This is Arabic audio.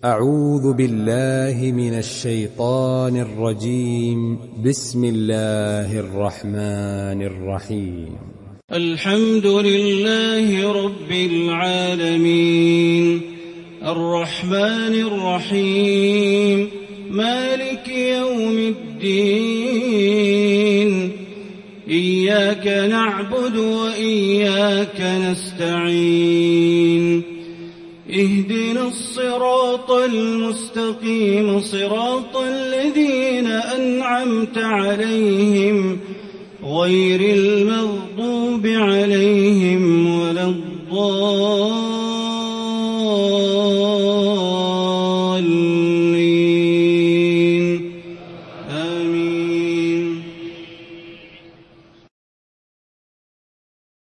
أعوذ بالله من الشيطان الرجيم. بسم الله الرحمن الرحيم. الحمد لله رب العالمين، الرحمن الرحيم، مالك يوم الدين، إياك نعبد وإياك نستعين، اهدنا الصراط المستقيم، صراط الذين أنعمت عليهم غير المغضوب عليهم ولا الضالين.